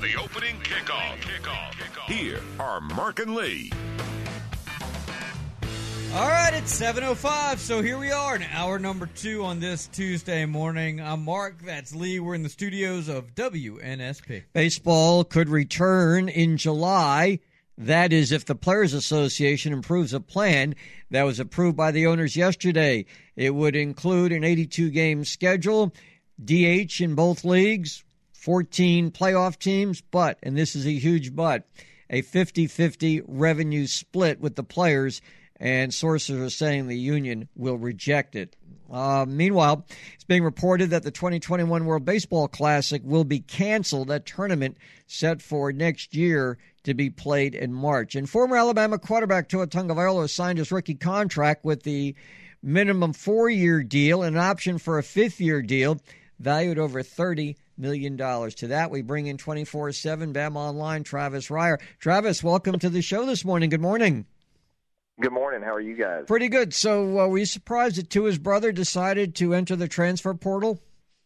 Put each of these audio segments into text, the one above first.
The opening kickoff. Here are Mark and Lee. All right, it's 7:05, so here we are in hour number 2 on this Tuesday morning. I'm Mark, that's Lee. We're in the studios of WNSP. Baseball could return in July. That is, if the Players Association approves a plan that was approved by the owners yesterday. It would include an 82-game schedule, DH in both leagues, 14 playoff teams, but, and this is a huge but, a 50-50 revenue split with the players, and sources are saying the union will reject it. Meanwhile, it's being reported that the 2021 World Baseball Classic will be canceled, a tournament set for next year to be played in March. And former Alabama quarterback Tua Tagovailoa signed his rookie contract with the minimum 4-year deal and an option for a 5th-year deal valued over $30 million. To that, we bring in 24/7 Bama Online, Travis Reier. Travis, welcome to the show this morning. Good morning. Good morning. How are you guys? Pretty good. So were you surprised that Tua's brother decided to enter the transfer portal?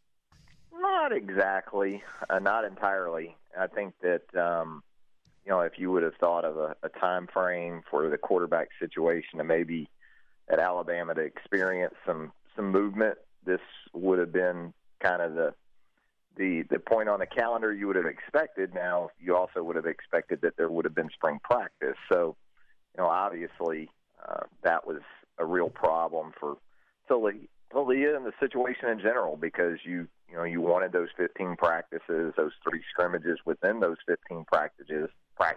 Not exactly. Not entirely. I think that, if you would have thought of a time frame for the quarterback situation and maybe at Alabama to experience some movement, this would have been kind of the point on the calendar you would have expected. Now, you also would have expected that there would have been spring practice. So, obviously, that was a real problem for Talia and the situation in general because you wanted those 15 practices, those 3 scrimmages within those 15 practices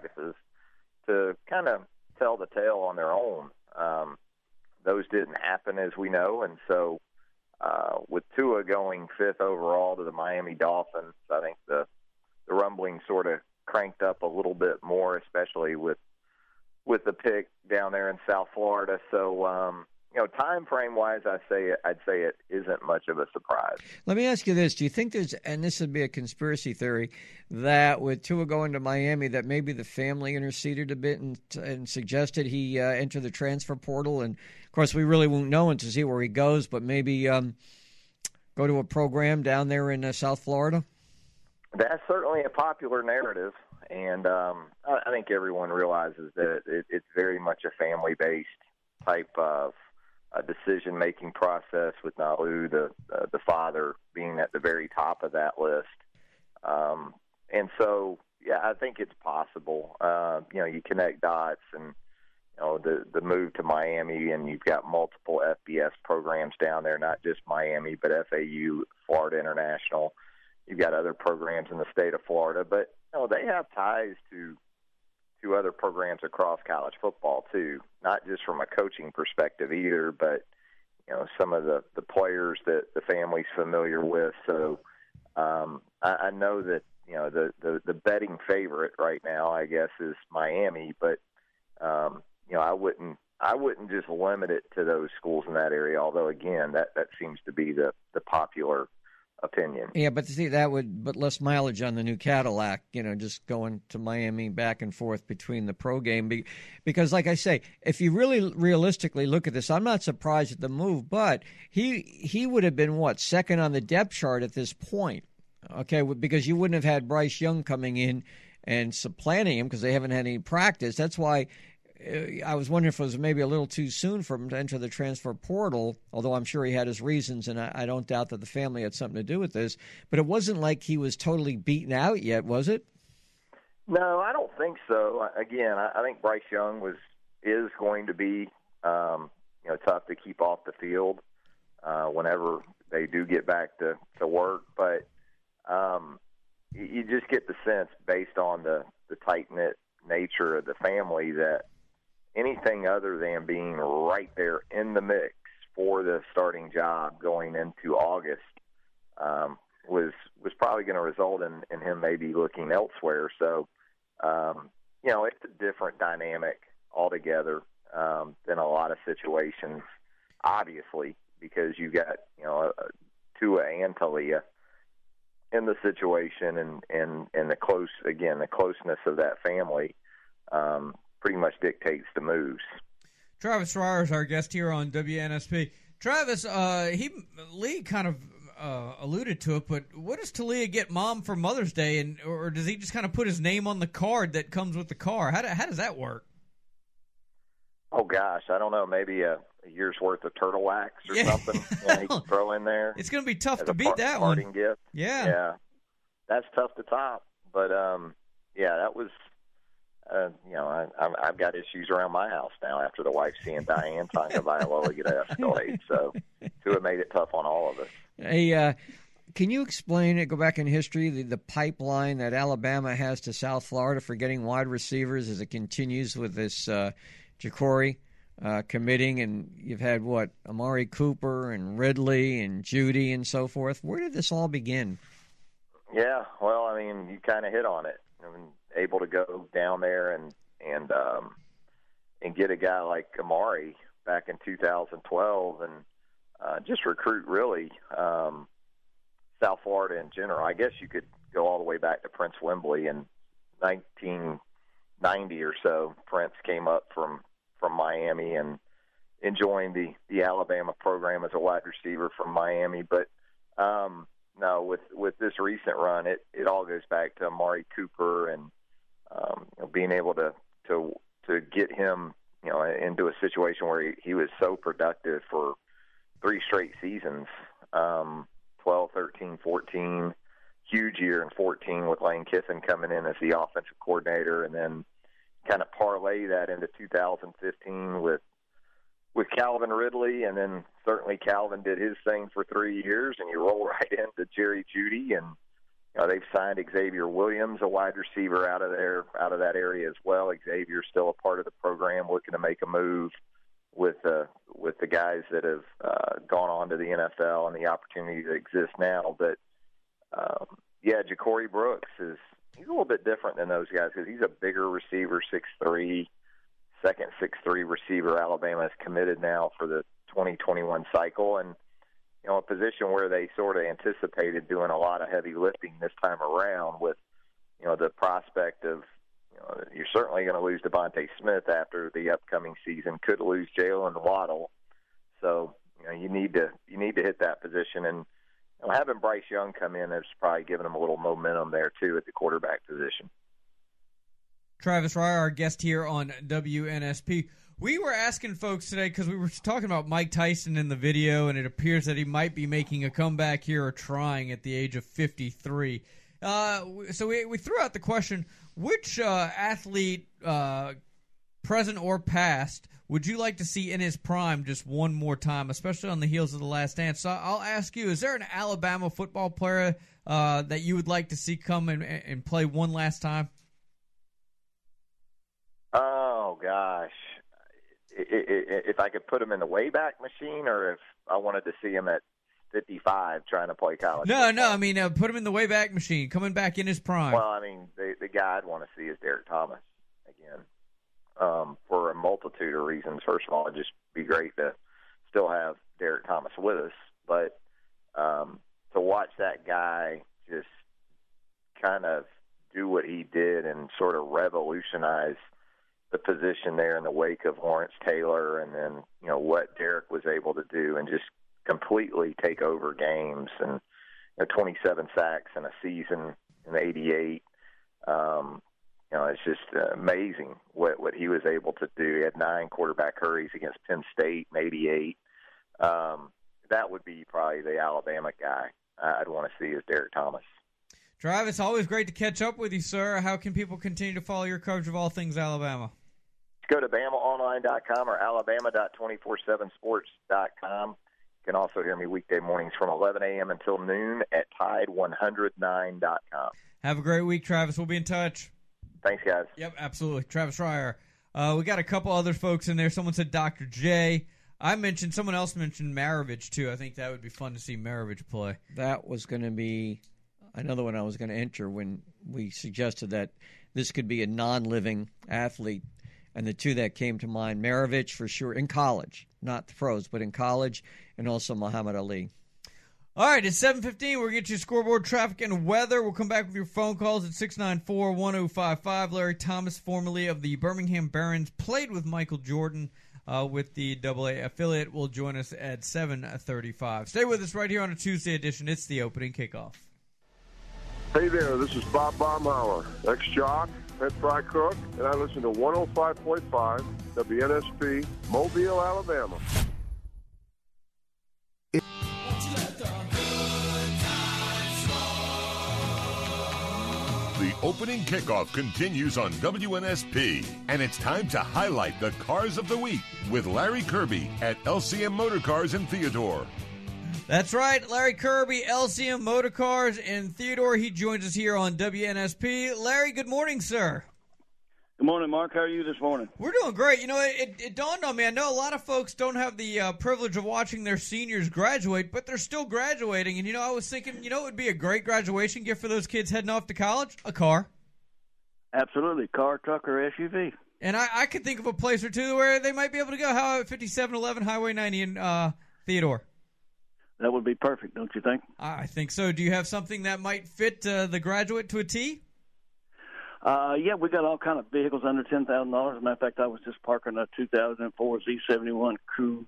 to kind of tell the tale on their own. Those didn't happen, as we know, and so with Tua going 5th overall to the Miami Dolphins, I think the rumbling sort of cranked up a little bit more, especially with the pick down there in South Florida. So, time frame wise, I'd say it isn't much of a surprise. Let me ask you this. Do you think there's, and this would be a conspiracy theory, that with Tua going to Miami, that maybe the family interceded a bit and suggested he enter the transfer portal? And, of course, we really won't know until see where he goes, but maybe go to a program down there in South Florida? That's certainly a popular narrative. And I think everyone realizes that it's very much a family-based type of decision-making process with Nalu, the father, being at the very top of that list. And so, yeah, I think it's possible. You connect dots and, the move to Miami, and you've got multiple FBS programs down there, not just Miami, but FAU, Florida International. You've got other programs in the state of Florida, but they have ties to other programs across college football too, not just from a coaching perspective either, but some of the players that the family's familiar with. So I know that the betting favorite right now, I guess, is Miami, but I wouldn't just limit it to those schools in that area. Although again, that seems to be the popular opinion. Yeah, but see, that would put less mileage on the new Cadillac, just going to Miami back and forth between the pro game. Because, like I say, if you really realistically look at this, I'm not surprised at the move, but he would have been, second on the depth chart at this point, okay, because you wouldn't have had Bryce Young coming in and supplanting him because they haven't had any practice. That's why I was wondering if it was maybe a little too soon for him to enter the transfer portal, although I'm sure he had his reasons, and I don't doubt that the family had something to do with this. But it wasn't like he was totally beaten out yet, was it? No, I don't think so. Again, I think Bryce Young is going to be tough to keep off the field whenever they do get back to work. But you just get the sense, based on the tight-knit nature of the family, that anything other than being right there in the mix for the starting job going into August was probably going to result in him maybe looking elsewhere. So, it's a different dynamic altogether than a lot of situations, obviously, because you got, Tua and Talia in the situation and the closeness of that family pretty much dictates the moves. Travis Reier is our guest here on WNSP. Travis, Lee kind of alluded to it, but what does Talia get Mom for Mother's Day, or does he just kind of put his name on the card that comes with the car? How does that work? Oh gosh, I don't know. Maybe a year's worth of turtle wax or something. He can throw in there. It's going to be tough to beat that one. Parting gift. Yeah, that's tough to top. But that was. I've got issues around my house now after the wife seeing Diane Tagovailoa get an Escalade. So, it made it tough on all of us. Hey, can you explain it? Go back in history, the pipeline that Alabama has to South Florida for getting wide receivers as it continues with this Jacory committing, and you've had Amari Cooper and Ridley and Judy and so forth. Where did this all begin? Yeah, well, I mean, you kind of hit on it. I mean, able to go down there and get a guy like Amari back in 2012 and just recruit really South Florida in general. I guess you could go all the way back to Prince Wembley in 1990 or so. Prince came up from Miami and joined the Alabama program as a wide receiver from Miami. But no, with this recent run, it all goes back to Amari Cooper and being able to get him into a situation where he was so productive for 3 straight seasons, 12, 13, 14, huge year in 14 with Lane Kiffin coming in as the offensive coordinator, and then kind of parlay that into 2015 with Calvin Ridley, and then certainly Calvin did his thing for 3 years, and you roll right into Jerry Jeudy, and they've signed Xavier Williams, a wide receiver out of that area as well. Xavier's still a part of the program, looking to make a move with the guys that have gone on to the NFL and the opportunity that exists now. But Jacory Brooks he's a little bit different than those guys because he's a bigger receiver, 6'3", second 6'3" receiver. Alabama is committed now for the 2021 cycle, and a position where they sort of anticipated doing a lot of heavy lifting this time around with, the prospect of, you're certainly going to lose Devontae Smith after the upcoming season, could lose Jalen Waddle. So, you need to hit that position. And having Bryce Young come in has probably given them a little momentum there, too, at the quarterback position. Travis Reier, our guest here on WNSP. We were asking folks today because we were talking about Mike Tyson in the video, and it appears that he might be making a comeback here or trying at the age of 53. So we threw out the question, which athlete, present or past, would you like to see in his prime just one more time, especially on the heels of The Last Dance? So I'll ask you, is there an Alabama football player that you would like to see come and play one last time? Oh, gosh. If I could put him in the Wayback Machine, or if I wanted to see him at 55 trying to play college football? No. I mean, put him in the Wayback Machine, coming back in his prime. Well, I mean, the guy I'd want to see is Derek Thomas again, for a multitude of reasons. First of all, it'd just be great to still have Derek Thomas with us, but to watch that guy just kind of do what he did and sort of revolutionize the position there in the wake of Lawrence Taylor, and then, what Derek was able to do and just completely take over games, and 27 sacks in a season in '88. It's just amazing what he was able to do. He had 9 quarterback hurries against Penn State in '88. That would be probably the Alabama guy I'd want to see is Derek Thomas. Travis, always great to catch up with you, sir. How can people continue to follow your coverage of all things Alabama? Go to BamaOnline.com or Alabama.247sports.com. You can also hear me weekday mornings from 11 a.m. until noon at Tide109.com. Have a great week, Travis. We'll be in touch. Thanks, guys. Yep, absolutely. Travis Reier. We got a couple other folks in there. Someone said Dr. J. Someone else mentioned Maravich, too. I think that would be fun to see Maravich play. That was going to be another one I was going to enter when we suggested that this could be a non-living athlete. And the two that came to mind, Maravich for sure, in college, not the pros, but in college, and also Muhammad Ali. All right, it's 7:15. We'll get you scoreboard, traffic, and weather. We'll come back with your phone calls at 694-1055. Larry Thomas, formerly of the Birmingham Barons, played with Michael Jordan. with the AA affiliate, will join us at 7:35. Stay with us right here on a Tuesday edition. It's the opening kickoff. Hey there, this is Bob Baumhauer, ex-jock, head fry cook, and I listen to 105.5 WNSP, Mobile, Alabama. The opening kickoff continues on WNSP, and it's time to highlight the cars of the week with Larry Kirby at LCM Motor Cars in Theodore. That's right, Larry Kirby, LCM Motor Cars in Theodore. He joins us here on WNSP. Larry, good morning, sir. Good morning, Mark. How are you this morning? We're doing great. You know, it dawned on me. I know a lot of folks don't have the privilege of watching their seniors graduate, but they're still graduating. And, I was thinking, it would be a great graduation gift for those kids heading off to college? A car. Absolutely. Car, truck, or SUV. And I could think of a place or two where they might be able to go. How about 5711 Highway 90 in Theodore? That would be perfect, don't you think? I think so. Do you have something that might fit the graduate to a T? Yeah, we got all kind of vehicles under $10,000. As a matter of fact, I was just parking a 2004 Z71 crew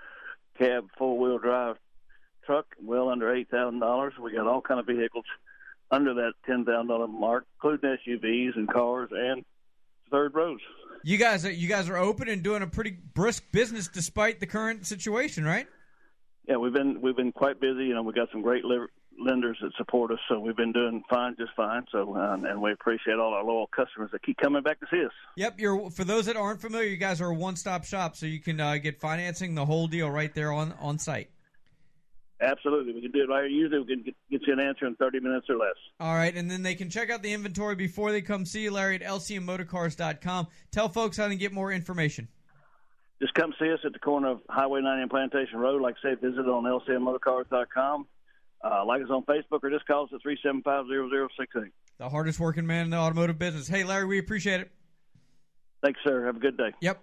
cab four-wheel drive truck, well under $8,000. We got all kind of vehicles under that $10,000 mark, including SUVs and cars and third rows. You guys are open and doing a pretty brisk business despite the current situation, right? Yeah, we've been quite busy. We got some great lenders that support us, so we've been doing fine, just fine. So, and we appreciate all our loyal customers that keep coming back to see us. Yep, for those that aren't familiar, you guys are a one-stop shop, so you can get financing, the whole deal, right there on site. Absolutely, we can do it right here. Usually, we can get you an answer in 30 minutes or less. All right, and then they can check out the inventory before they come see you, Larry, at lcmmotorcars.com. Tell folks how to get more information. Just come see us at the corner of Highway 90 and Plantation Road. Like I say, visit on lcmmotorcars.com. Like us on Facebook or just call us at 375-0068. The hardest working man in the automotive business. Hey, Larry, we appreciate it. Thanks, sir. Have a good day. Yep.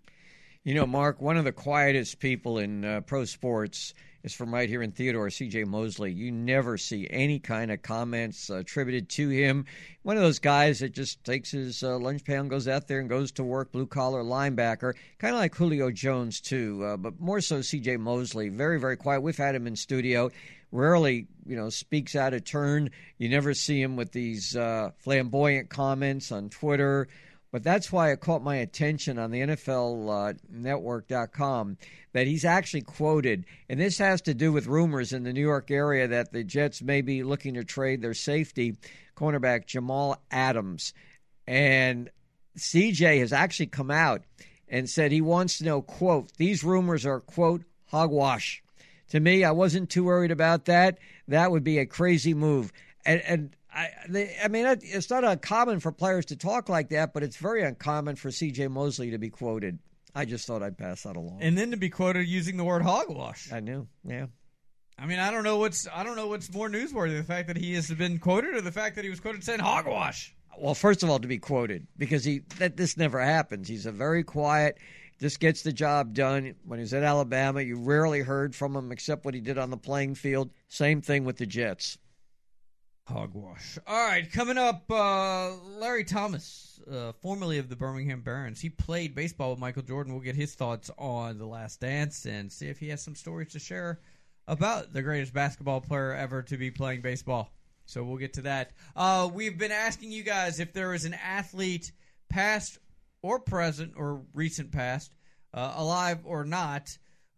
Mark, one of the quietest people in pro sports is from right here in Theodore, C.J. Mosley. You never see any kind of comments attributed to him. One of those guys that just takes his lunch pail and goes out there and goes to work, blue-collar linebacker, kind of like Julio Jones, too, but more so C.J. Mosley. Very, very quiet. We've had him in studio. Rarely, speaks out of turn. You never see him with these flamboyant comments on Twitter. But that's why it caught my attention on the NFL Network.com that he's actually quoted, and this has to do with rumors in the New York area that the Jets may be looking to trade their safety cornerback Jamal Adams. And CJ has actually come out and said he wants to know, quote, these rumors are, quote, hogwash. To me, I wasn't too worried about that. That would be a crazy move. And I mean, it's not uncommon for players to talk like that, but it's very uncommon for C.J. Mosley to be quoted. I just thought I'd pass that along. And then to be quoted using the word hogwash. I knew, yeah. I mean, I don't know what's more newsworthy, the fact that he has been quoted or the fact that he was quoted saying hogwash. Well, first of all, to be quoted, because this never happens. He's a very quiet, just gets the job done. When he was at Alabama, you rarely heard from him except what he did on the playing field. Same thing with the Jets. Hogwash. All right, coming up, Larry Thomas, formerly of the Birmingham Barons. He played baseball with Michael Jordan. We'll get his thoughts on The Last Dance and see if he has some stories to share about the greatest basketball player ever to be playing baseball. So we'll get to that. We've been asking you guys if there is an athlete, past or present or recent past, alive or not,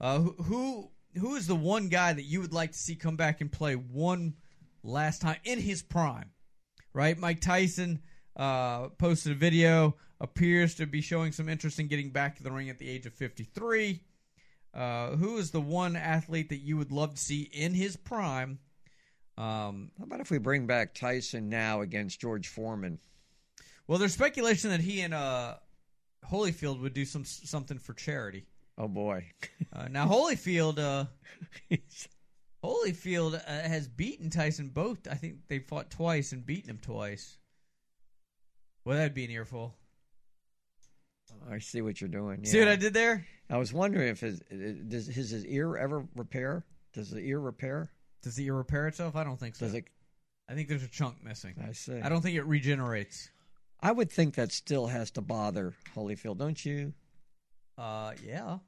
who is the one guy that you would like to see come back and play one last time in his prime, right? Mike Tyson posted a video, appears to be showing some interest in getting back to the ring at the age of 53. Who is the one athlete that you would love to see in his prime? How about if we bring back Tyson now against George Foreman? Well, there's speculation that he and Holyfield would do something for charity. Oh, boy. Now, Holyfield has beaten Tyson both. I think they fought twice and beaten him twice. Well, that'd be an earful. I see what you're doing. Yeah. See what I did there? I was wondering if does his ear ever repair? Does the ear repair? Does the ear repair itself? I don't think so. Does it? I think there's a chunk missing. I see. I don't think it regenerates. I would think that still has to bother Holyfield, don't you? Yeah.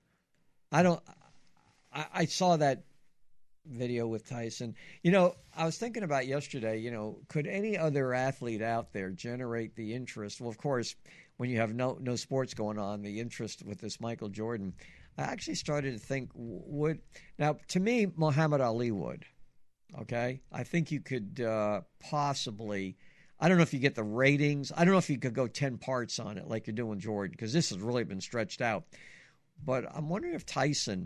I saw that video with Tyson. I was thinking about yesterday, could any other athlete out there generate the interest? Well, of course, when you have no sports going on, the interest with this Michael Jordan, I actually started to think now, to me, Muhammad Ali would. Okay? I think you could possibly, I don't know if you get the ratings. I don't know if you could go 10 parts on it like you're doing Jordan, because this has really been stretched out. But I'm wondering if Tyson,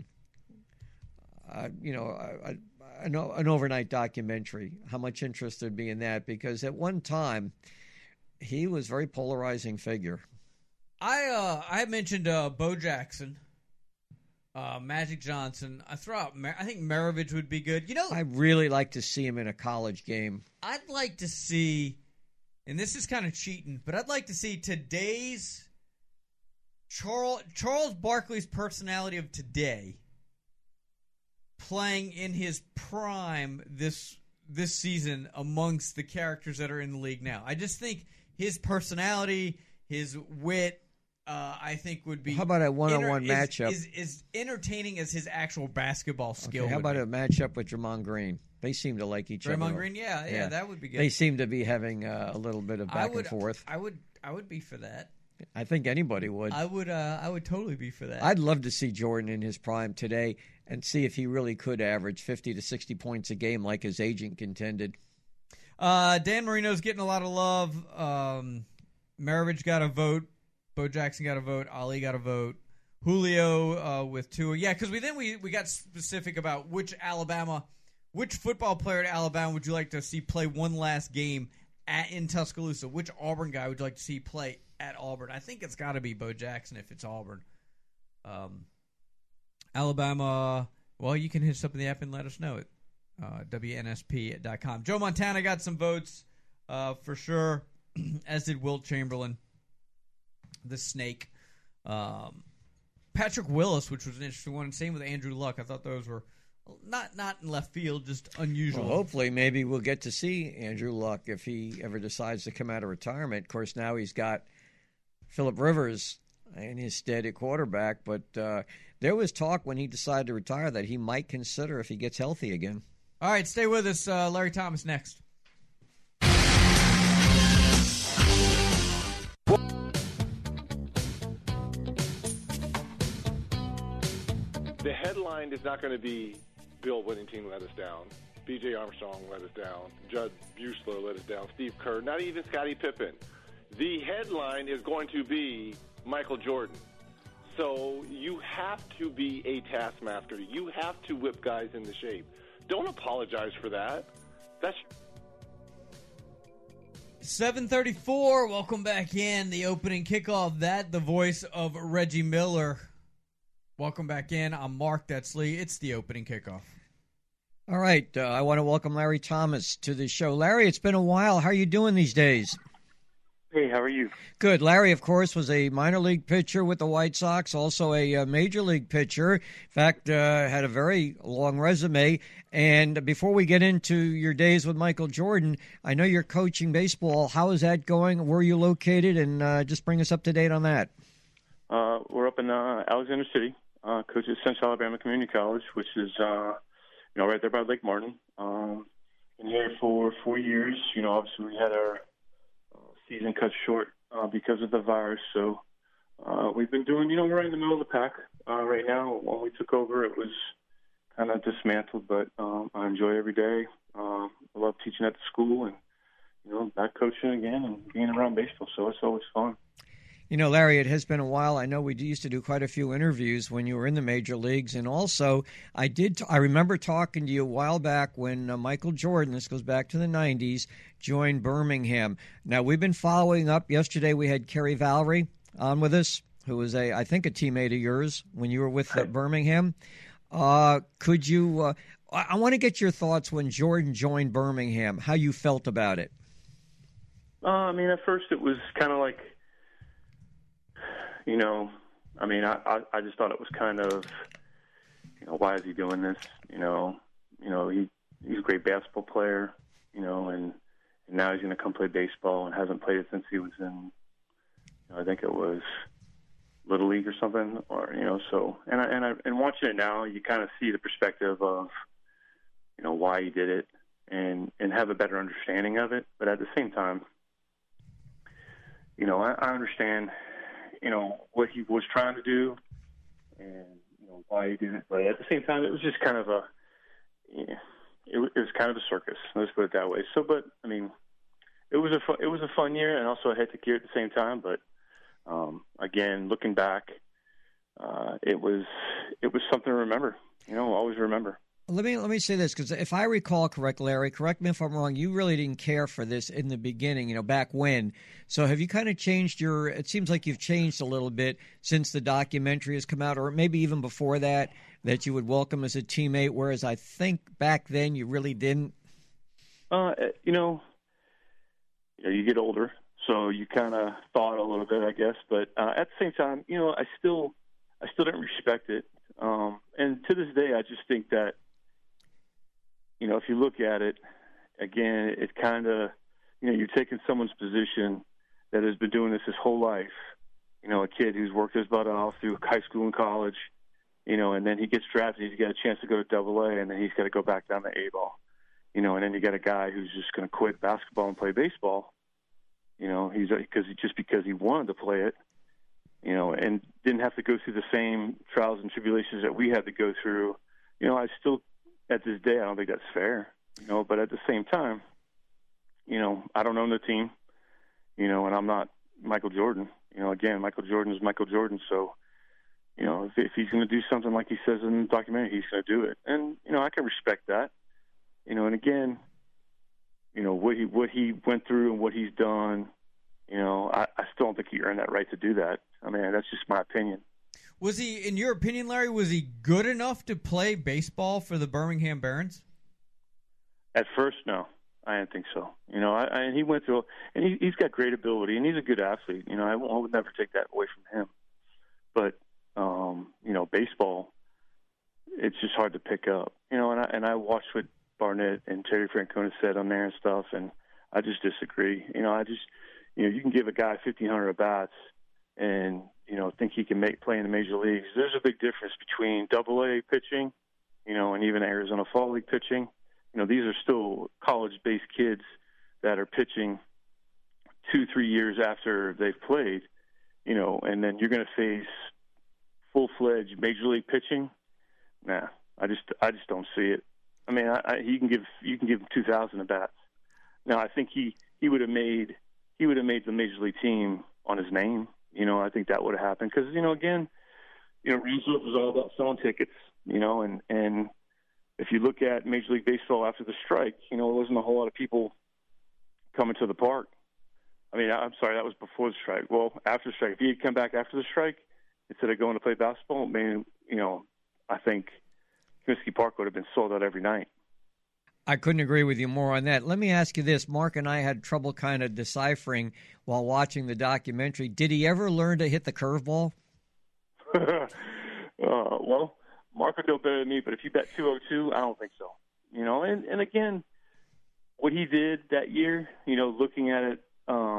an overnight documentary, how much interest there'd be in that, because at one time he was a very polarizing figure. I mentioned Bo Jackson, Magic Johnson. I think Maravich would be good. I'd really like to see him in a college game. I'd like to see, and this is kind of cheating, but I'd like to see today's Charles Barkley's personality of today playing in his prime this season amongst the characters that are in the league now. I just think his personality, his wit, I think would be. How about a one-on-one matchup? Is entertaining as his actual basketball skill. Okay, how about a matchup with Draymond Green? They seem to like each other. Draymond Green, yeah, that would be good. They seem to be having a little bit of back and forth. I would be for that. I think anybody would. I would totally be for that. I'd love to see Jordan in his prime today and see if he really could average 50 to 60 points a game like his agent contended. Dan Marino's getting a lot of love. Maravich got a vote. Bo Jackson got a vote. Ali got a vote. Julio with 2. Yeah, because we got specific about which football player at Alabama would you like to see play one last game in Tuscaloosa? Which Auburn guy would you like to see play at Auburn? I think it's got to be Bo Jackson if it's Auburn. Alabama, well, you can hit us up in the app and let us know at WNSP.com. Joe Montana got some votes for sure, as did Wilt Chamberlain, the Snake. Patrick Willis, which was an interesting one, and same with Andrew Luck. I thought those were not in left field, just unusual. Well, hopefully, maybe we'll get to see Andrew Luck if he ever decides to come out of retirement. Of course, now he's got Phillip Rivers in his stead at quarterback, but there was talk when he decided to retire that he might consider if he gets healthy again. All right, stay with us. Larry Thomas next. The headline is not going to be Bill Whittington let us down, B.J. Armstrong let us down, Judd Buechler let us down, Steve Kerr, not even Scottie Pippen. The headline is going to be Michael Jordan. So you have to be a taskmaster. You have to whip guys into shape. Don't apologize for that. That's 7:34. Welcome back in. The opening kickoff. The voice of Reggie Miller. Welcome back in. I'm Mark Detsley. It's the opening kickoff. All right. I want to welcome Larry Thomas to the show. Larry, it's been a while. How are you doing these days? Hey, how are you? Good. Larry, of course, was a minor league pitcher with the White Sox, also a major league pitcher. In fact, had a very long resume. And before we get into your days with Michael Jordan, I know you're coaching baseball. How is that going? Where are you located? And just bring us up to date on that. We're up in Alexander City. Coach at Central Alabama Community College, which is right there by Lake Martin. Been here for 4 years. Obviously we had our season cut short because of the virus. So we've been doing, we're right in the middle of the pack right now. When we took over, it was kind of dismantled, but I enjoy every day. I love teaching at the school and, back coaching again and being around baseball. So it's always fun. Larry, it has been a while. I know we used to do quite a few interviews when you were in the major leagues. And also, I remember talking to you a while back when Michael Jordan, this goes back to the 90s, joined Birmingham. Now, we've been following up. Yesterday, we had Kerry Valerie on with us, who was, I think, a teammate of yours when you were with Birmingham. Could you I want to get your thoughts when Jordan joined Birmingham, how you felt about it. At first it was kind of like, I just thought it was kind of, why is he doing this? He's a great basketball player, and now he's going to come play baseball and hasn't played it since he was in, I think it was Little League or something, or So and watching it now, you kind of see the perspective of why he did it, and have a better understanding of it. But at the same time, I understand what he was trying to do, and why he did it. But at the same time, it was just kind of it was kind of a circus. Let's put it that way. So, but I mean, it was a fun year, and also a hectic year at the same time. But again, looking back, it was something to remember. Always remember. Let me say this, because if I recall correctly, Larry, correct me if I'm wrong, you really didn't care for this in the beginning, back when. So have you kind of changed it seems like you've changed a little bit since the documentary has come out, or maybe even before that you would welcome as a teammate, whereas I think back then you really didn't? You get older, so you kind of thought a little bit, I guess. But at the same time, I still didn't respect it. And to this day, I just think that, if you look at it, again, it kind of, you're taking someone's position that has been doing this his whole life, a kid who's worked his butt off through high school and college, and then he gets drafted, he's got a chance to go to AA, and then he's got to go back down to A-ball, and then you got a guy who's just going to quit basketball and play baseball, because he wanted to play it, and didn't have to go through the same trials and tribulations that we had to go through. I still, at this day, I don't think that's fair, but at the same time, I don't own the team, and I'm not Michael Jordan. Again, Michael Jordan is Michael Jordan. So, if he's going to do something like he says in the documentary, he's going to do it. And, I can respect that, and again, what he went through and what he's done, I still don't think he earned that right to do that. I mean, that's just my opinion. Was he, in your opinion, Larry, was he good enough to play baseball for the Birmingham Barons? At first, no. I didn't think so. And he went through, and he's got great ability, and he's a good athlete. I would never take that away from him. But, baseball, it's just hard to pick up. And I watched what Barnett and Terry Francona said on there and stuff, and I just disagree. You can give a guy 1,500 at-bats and, think he can play in the major leagues. There's a big difference between AA pitching, and even Arizona Fall League pitching. These are still college-based kids that are pitching 2-3 years after they've played, and then you're going to face full-fledged major league pitching. Nah, I just don't see it. I mean, you can give him 2,000 at bats. Now, I think he would have made the major league team on his name. I think that would have happened because again, Reserve was all about selling tickets. And if you look at Major League Baseball after the strike, there wasn't a whole lot of people coming to the park. I mean, I'm sorry, that was before the strike. Well, after the strike, if he had come back after the strike instead of going to play basketball, I think Comiskey Park would have been sold out every night. I couldn't agree with you more on that. Let me ask you this. Mark and I had trouble kind of deciphering while watching the documentary. Did he ever learn to hit the curveball? Well, Mark would know better than me, but if you bet 202, I don't think so. And again, what he did that year, looking at it,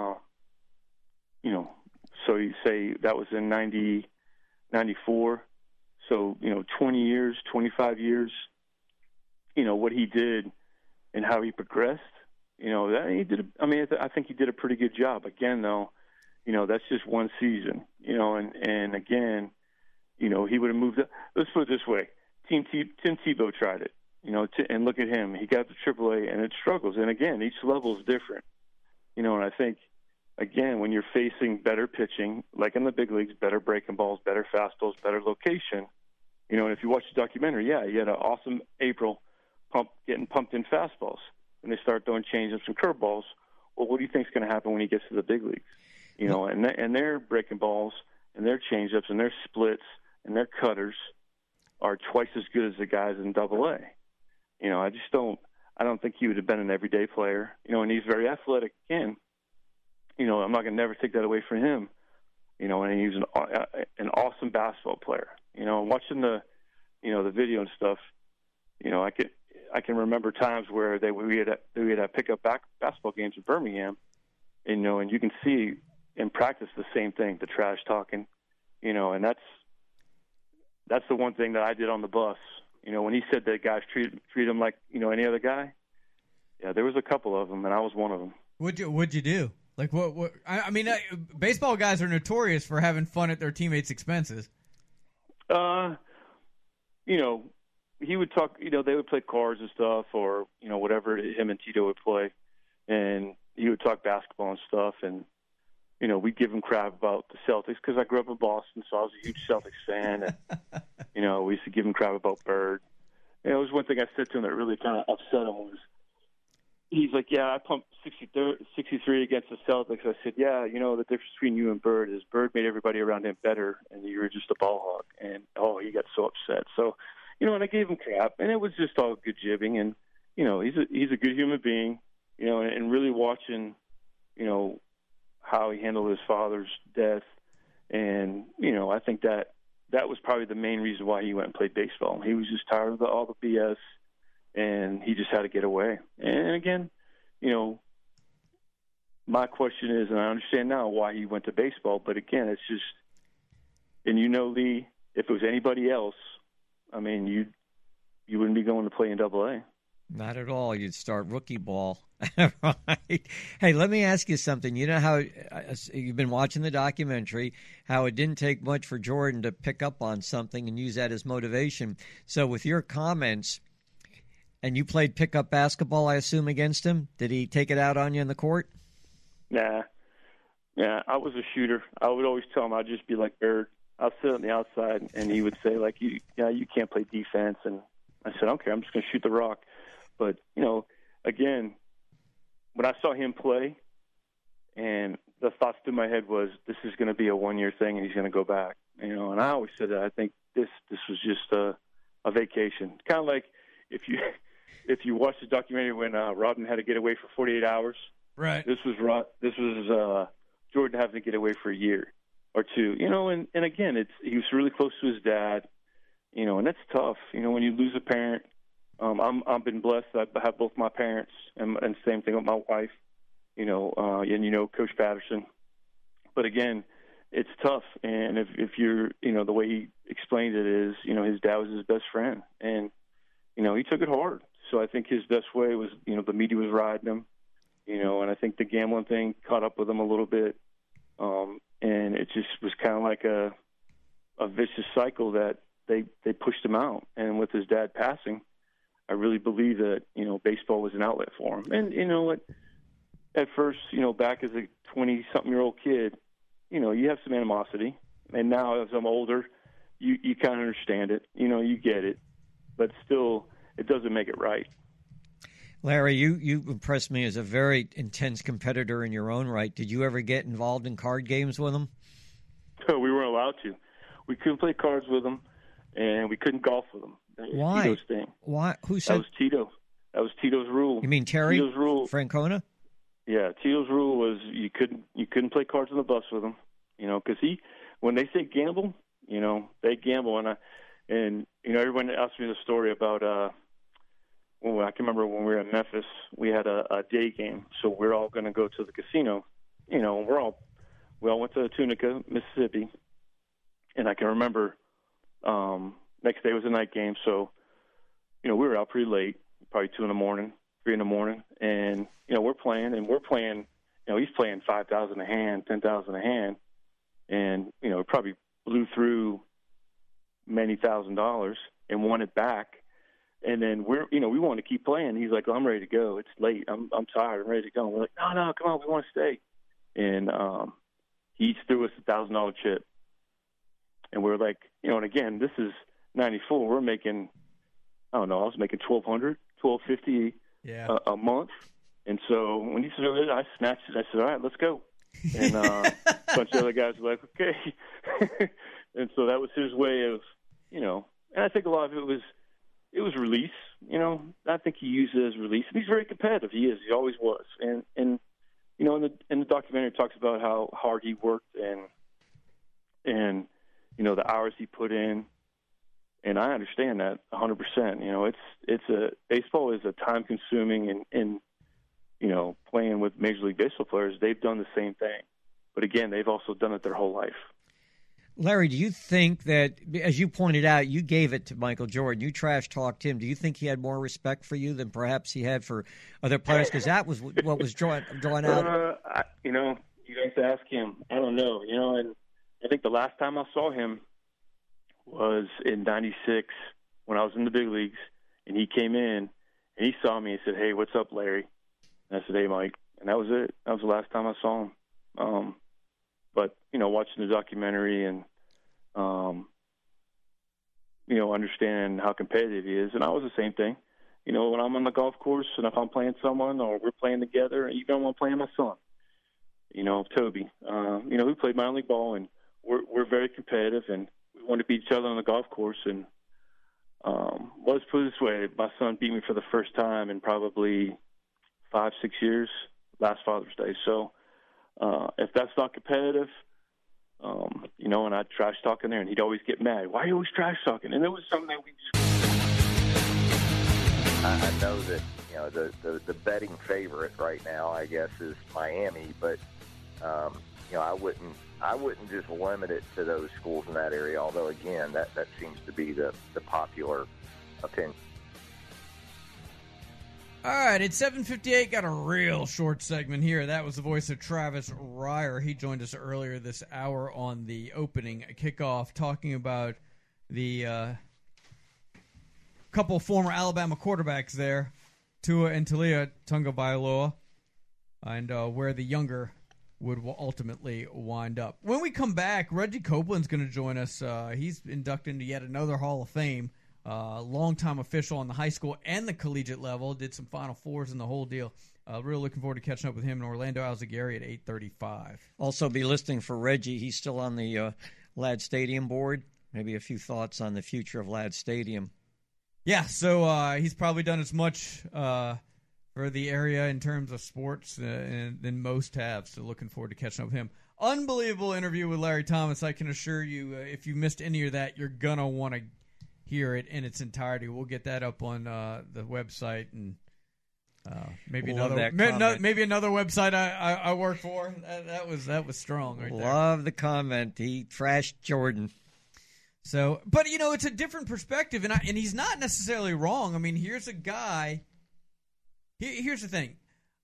so you say that was in 94. So, 20 years, 25 years, what he did and how he progressed, that he did. I think he did a pretty good job. Again, though, that's just one season, and again, he would have moved up. Let's put it this way. Tim Tebow tried it, and look at him. He got to AAA, and it struggles. And again, each level is different, and I think, again, when you're facing better pitching, like in the big leagues, better breaking balls, better fastballs, better location, and if you watch the documentary, yeah, he had an awesome April getting pumped in fastballs. And they start throwing changeups and curveballs. Well, what do you think is going to happen when he gets to the big leagues? And their breaking balls and their changeups and their splits and their cutters are twice as good as the guys in AA. I don't think he would have been an everyday player. And he's very athletic again. I'm not going to never take that away from him. And he's an awesome basketball player. Watching the video and stuff, I can remember times where we had pick up basketball games in Birmingham, and you can see in practice the same thing, the trash talking, And that's the one thing that I did on the bus. When he said that guys treat him like, any other guy, yeah, there was a couple of them, and I was one of them. What'd you do? Like, what I mean, baseball guys are notorious for having fun at their teammates' expenses. He would talk, they would play cards and stuff, or, whatever him and Tito would play. And he would talk basketball and stuff. And, we'd give him crap about the Celtics because I grew up in Boston, so I was a huge Celtics fan. And, we used to give him crap about Bird. And it was one thing I said to him that really kind of upset him was, he's like, yeah, I pumped 63 against the Celtics. I said, yeah, the difference between you and Bird is Bird made everybody around him better, and you were just a ball hog. And, he got so upset. So, and I gave him crap, and it was just all good jibbing. And, he's a good human being, and really watching, how he handled his father's death. And, I think that was probably the main reason why he went and played baseball. He was just tired of all the BS, and he just had to get away. And again, my question is, and I understand now why he went to baseball, but again, it's just, and Lee, if it was anybody else, I mean, you wouldn't be going to play in AA. Not at all. You'd start rookie ball. Right. Hey, let me ask you something. You know how you've been watching the documentary, how it didn't take much for Jordan to pick up on something and use that as motivation. So with your comments, and you played pickup basketball, I assume, against him, did he take it out on you in the court? Nah. Yeah, I was a shooter. I would always tell him I'd just be like Bird. I'll sit on the outside, and he would say, like, you can't play defense. And I said, okay, I'm just going to shoot the rock. But, again, when I saw him play, and the thoughts through my head was, this is going to be a one-year thing, and he's going to go back. And I always said that I think this was just a vacation. Kind of like if you watch the documentary when Rodman had to get away for 48 hours. Right. This was Jordan having to get away for a year or two. And again, he was really close to his dad. And that's tough. When you lose a parent. I've been blessed. I have both my parents, and same thing with my wife. And Coach Patterson. But again, it's tough. And if you're, the way he explained it is, his dad was his best friend, and he took it hard. So I think his best way was, the media was riding him, and I think the gambling thing caught up with him a little bit. And it just was kind of like a vicious cycle that they pushed him out. And with his dad passing, I really believe that, baseball was an outlet for him. And, at first, back as a 20-something-year-old kid, you have some animosity. And now as I'm older, you kind of understand it. You get it. But still, it doesn't make it right. Larry, you impressed me as a very intense competitor in your own right. Did you ever get involved in card games with him? No, we weren't allowed to. We couldn't play cards with them, and we couldn't golf with them. Why? Tito's thing. Why? Who said? That was Tito. That was Tito's rule. You mean Terry? Tito's rule. Francona? Yeah, Tito's rule was you couldn't play cards on the bus with him. Because when they say gamble, they gamble, and everyone asked me the story about. I can remember when we were in Memphis, we had a day game, so we're all going to go to the casino. We all went to Tunica, Mississippi, and I can remember. Next day was a night game, so, we were out pretty late, probably 2 in the morning, 3 in the morning, and, we're playing, he's playing 5,000 a hand, 10,000 a hand, and, we probably blew through many $1,000s and won it back, and then we want to keep playing. He's like, I'm ready to go. It's late. I'm tired. I'm ready to go. And we're like, no, come on, we want to stay. And he threw us $1,000 chip, and we're like, and again, this is 94, we're making, I don't know, I was making $1,250 a month. And so when he said it, I snatched it. I said, all right, let's go. And a bunch of other guys were like, okay. And so that was his way of, and I think a lot of it was release. I think he used it as release. And he's very competitive. He is. He always was. And in the documentary, it talks about how hard he worked and the hours he put in. And I understand that 100%. Baseball is a time consuming and playing with Major League Baseball players, they've done the same thing. But again, they've also done it their whole life. Larry, do you think that, as you pointed out, you gave it to Michael Jordan, you trash-talked him, do you think he had more respect for you than perhaps he had for other players? Because that was what was drawn out. You guys ask him. I don't know. And I think the last time I saw him was in '96 when I was in the big leagues, and he came in, and he saw me and said, "Hey, what's up, Larry?" And I said, "Hey, Mike." And that was it. That was the last time I saw him. But, watching the documentary and, understand how competitive he is. And I was the same thing. When I'm on the golf course and if I'm playing someone or we're playing together, even when I'm playing my son, Toby, we played minor league ball and we're very competitive and we want to beat each other on the golf course. And let's put it this way, my son beat me for the first time in probably 5-6 years last Father's Day. So if that's not competitive, and I'd trash talk in there, and he'd always get mad. Why are you always trash talking? And it was something that we just. I know that the betting favorite right now, I guess, is Miami, but I wouldn't just limit it to those schools in that area. Although again, that seems to be the popular opinion. All right, it's 7:58. Got a real short segment here. That was the voice of Travis Reier. He joined us earlier this hour on the opening kickoff, talking about the couple of former Alabama quarterbacks there, Tua and Talia Tagovailoa, and where the younger would ultimately wind up. When we come back, Reggie Copeland's going to join us. He's inducted into yet another Hall of Fame. Longtime official on the high school and the collegiate level, did some Final Fours and the whole deal. Really looking forward to catching up with him and Orlando Alzagari at 8:35. Also be listening for Reggie. He's still on the Ladd Stadium board. Maybe a few thoughts on the future of Ladd Stadium. Yeah, so he's probably done as much for the area in terms of sports than most have. So looking forward to catching up with him. Unbelievable interview with Larry Thomas. I can assure you, if you missed any of that, you're going to want to hear it in its entirety. We'll get that up on the website and maybe another website I work for. That was strong right there. Love the comment. He trashed Jordan. So, but it's a different perspective, and he's not necessarily wrong. I mean, here's a guy. Here's the thing.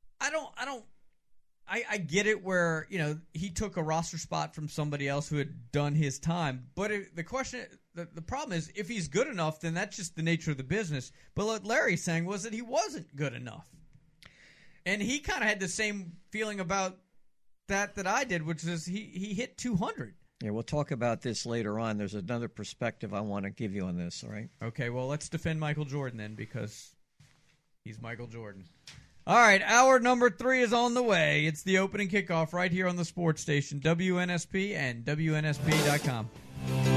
I get it where he took a roster spot from somebody else who had done his time, but the problem is, if he's good enough, then that's just the nature of the business. But what Larry's saying was that he wasn't good enough. And he kind of had the same feeling about that I did, which is he hit 200. Yeah, we'll talk about this later on. There's another perspective I want to give you on this, all right? Okay, well, let's defend Michael Jordan then, because he's Michael Jordan. All right, hour number 3 is on the way. It's the opening kickoff right here on the sports station, WNSP and WNSP.com.